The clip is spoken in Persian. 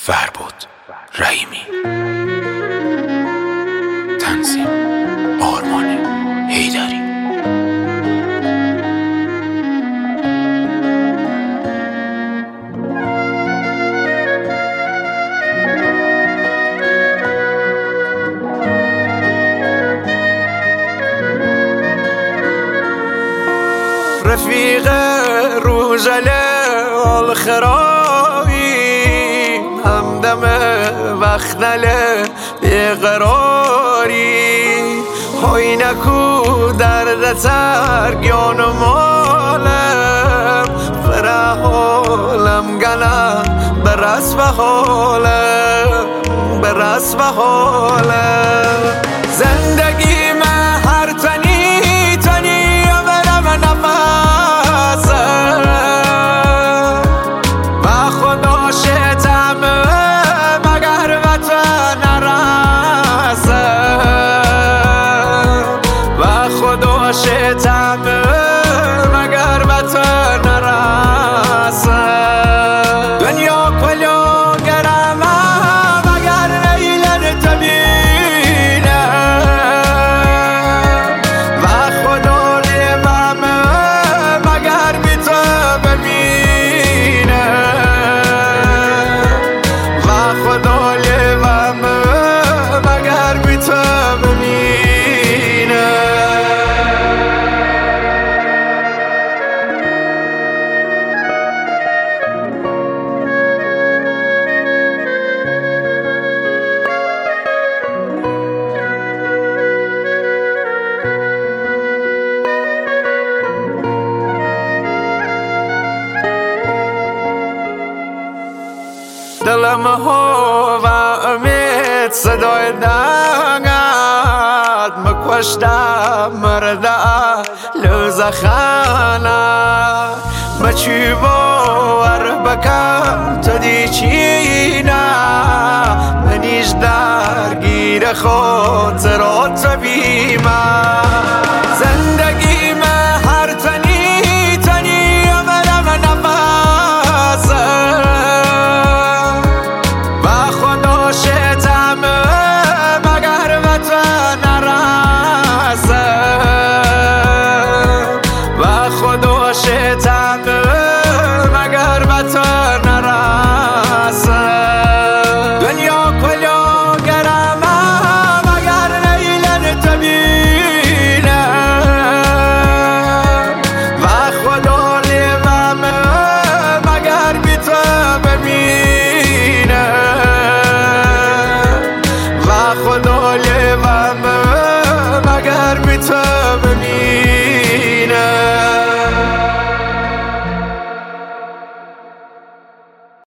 فربود رحیمی. تنظیم آرمان حیدری. رفیق روزل الخرایی، همدم وقت نله بیقراری، های نکو درد ترگیان و مالم، فرح حالم گنم برس و حالم، برس و حالم. زندگی من هر تنی تنی برم نفسم و خدا شتم مگر وطن نرسم و خدا شتم مگر وطن نرسم. دنیا کلو گرم مگر نیلن تبینم و خدا لیمم مگر بی تو ببینم و خدا لیمم مگر بی تو ببینم. دلم ها و امید صدای دنگت مکشتم مرده لوزه خانه مچی باور بکم تو دی چینه منیش درگیر خاطرات بیمه.